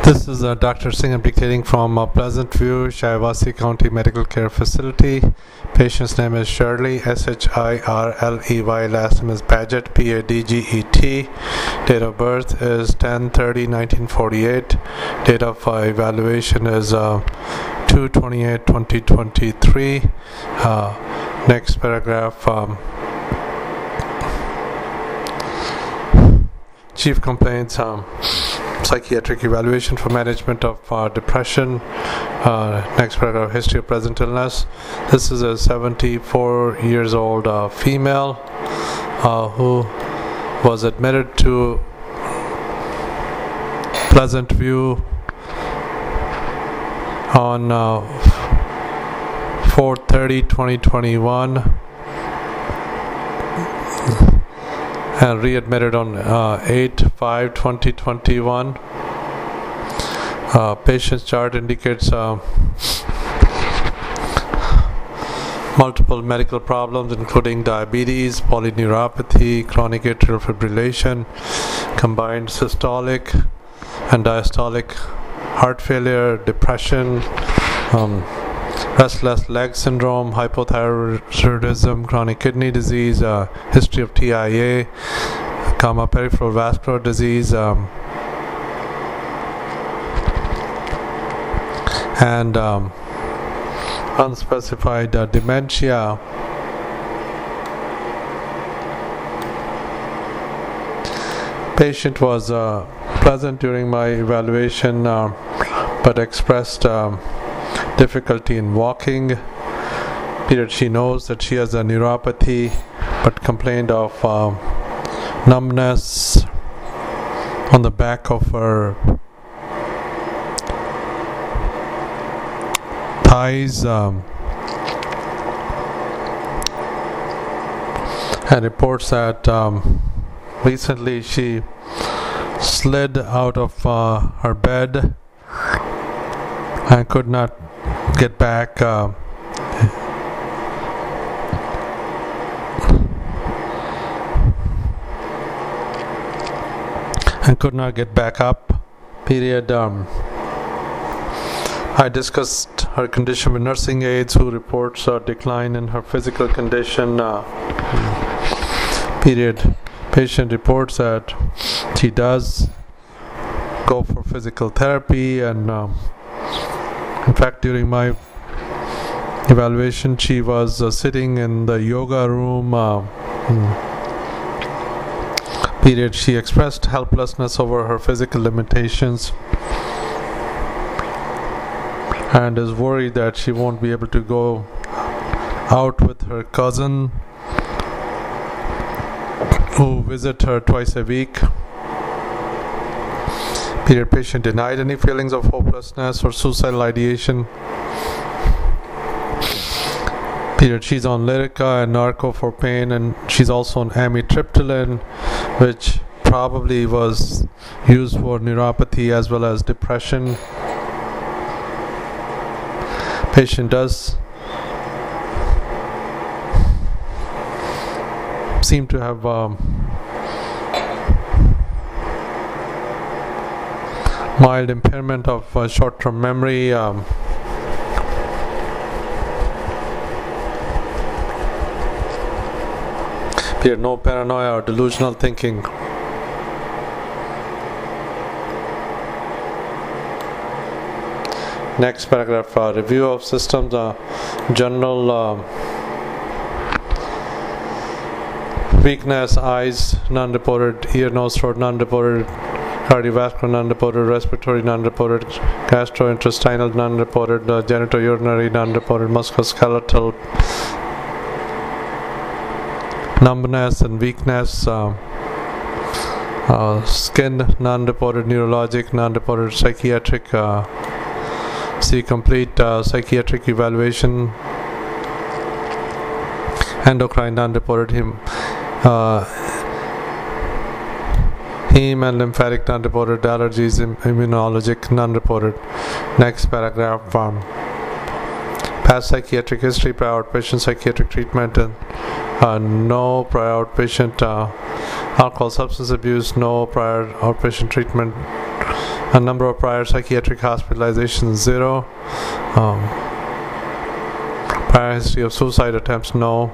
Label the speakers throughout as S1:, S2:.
S1: This is Dr. Singh. I'm dictating from Pleasant View, Shiawassee County Medical Care Facility. Patient's name is Shirley, Shirley. Last name is Padgett, Padget. Date of birth is 10/30/1948. Date of evaluation is 2/28/2023. Next paragraph. Chief complaints. Psychiatric evaluation for management of depression. Next paragraph, history of present illness. This is a 74 years old female who was admitted to Pleasant View on 4/30/2021 and readmitted on 8/5/2021. Patient's chart indicates multiple medical problems including diabetes, polyneuropathy, chronic atrial fibrillation, combined systolic and diastolic heart failure, depression, restless leg syndrome, hypothyroidism, chronic kidney disease, history of TIA, peripheral vascular disease, and unspecified dementia. Patient was pleasant during my evaluation, but expressed difficulty in walking. Period. She knows that she has a neuropathy, but complained of numbness on the back of her thighs, and reports that recently she slid out of her bed and could not get back up. Period. I discussed her condition with nursing aides who reports a decline in her physical condition. Period. Patient reports that she does go for physical therapy, and in fact during my evaluation she was sitting in the yoga room. Period. She expressed helplessness over her physical limitations and is worried that she won't be able to go out with her cousin who visit her twice a week. Period. Patient denied any feelings of hopelessness or suicidal ideation. Period. She's on Lyrica and Narco for pain, and she's also on amitriptyline, which probably was used for neuropathy as well as depression. Patient does seem to have mild impairment of short-term memory. No paranoia or delusional thinking. Next paragraph, review of systems, general weakness, eyes non-reported, ear, nose, throat non-reported, cardiovascular non-reported, respiratory non-reported, gastrointestinal non-reported, genitourinary non-reported, musculoskeletal numbness and weakness, skin non-reported, neurologic non-reported, psychiatric. See complete psychiatric evaluation, endocrine non-reported, heme and lymphatic non-reported, allergies, immunologic non-reported. Next paragraph, past psychiatric history, prior outpatient psychiatric treatment, and no prior outpatient alcohol substance abuse, no prior outpatient treatment A number of prior psychiatric hospitalizations, 0. Prior history of suicide attempts, no.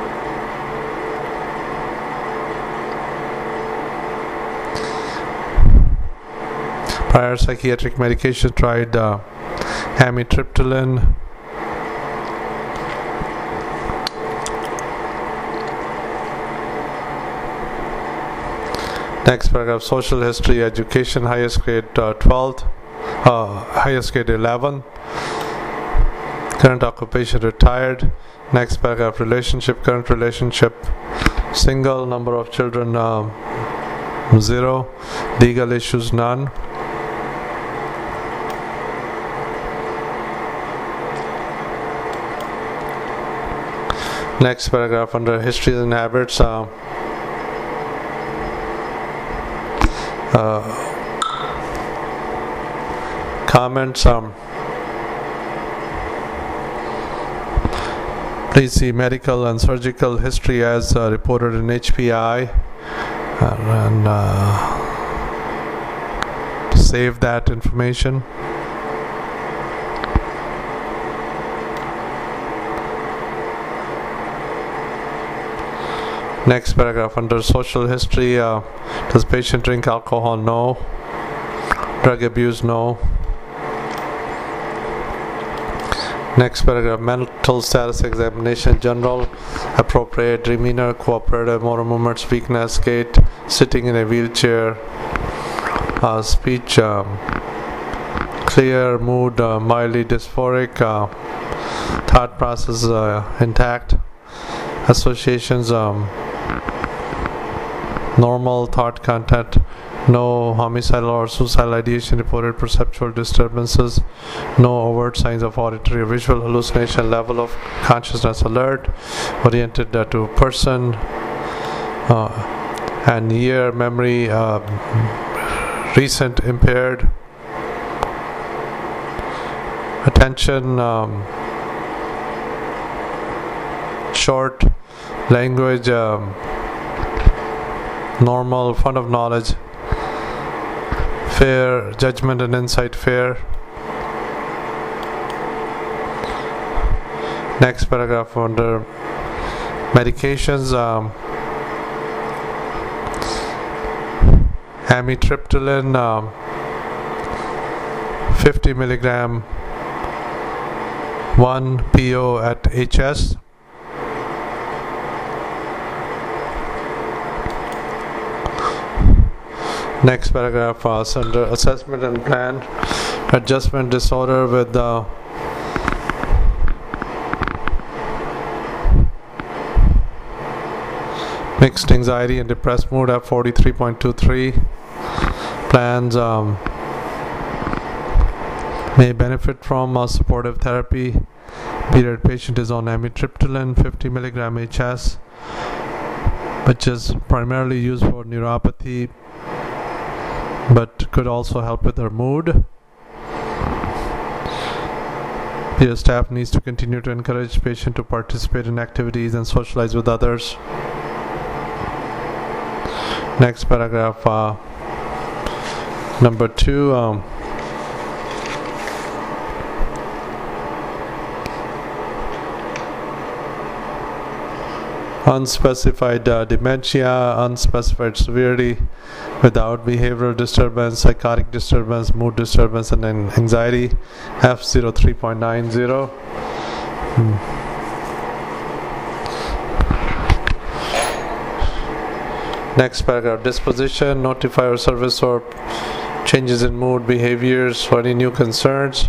S1: Prior psychiatric medication tried amitriptyline. Next paragraph, social history, education, highest grade 12th, highest grade 11. Current occupation, retired. Next paragraph, relationship, current relationship, single. Number of children, 0. Legal issues, none. Next paragraph, under histories and habits, comments. Please see medical and surgical history as reported in HPI, and save that information. Next paragraph, under social history, does patient drink alcohol? No. Drug abuse? No. Next paragraph, mental status examination, general, appropriate, demeanor, cooperative, motor movements, weakness, gait, sitting in a wheelchair, speech, clear, mood, mildly dysphoric, thought process intact, associations, normal, thought content, no homicidal or suicidal ideation reported, perceptual disturbances, no overt signs of auditory or visual hallucination, level of consciousness alert, oriented to person and year, memory recent impaired, attention short, language normal, fund of knowledge fair, judgment and insight fair. Next paragraph, under medications, amitriptyline 50 milligram 1 PO at HS. Next paragraph, under assessment and plan, adjustment disorder with mixed anxiety and depressed mood at 43.23. Plans may benefit from supportive therapy. Period patient is on amitriptyline 50 milligram HS, which is primarily used for neuropathy, but could also help with their mood. Peer staff needs to continue to encourage patient to participate in activities and socialize with others. Next paragraph, number 2, unspecified dementia, unspecified severity without behavioral disturbance, psychotic disturbance, mood disturbance, and anxiety, F03.90. Next paragraph, disposition, notify our service or changes in mood, behaviors, or any new concerns.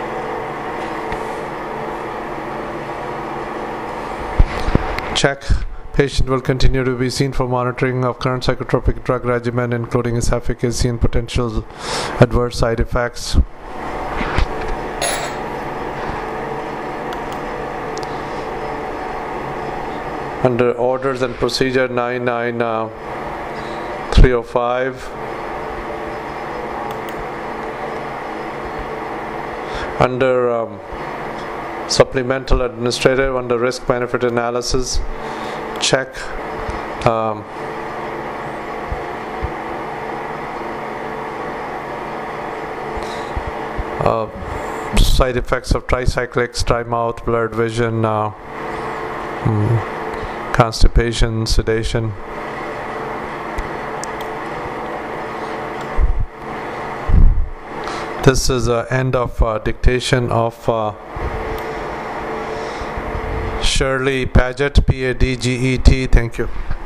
S1: Check. Patient will continue to be seen for monitoring of current psychotropic drug regimen, including its efficacy and potential adverse side effects. Under orders and procedure 99305, under supplemental administrative, under risk benefit analysis, check. Side effects of tricyclics: dry mouth, blurred vision, constipation, sedation. This is the end of dictation of Shirley Paget, Paget. Thank you.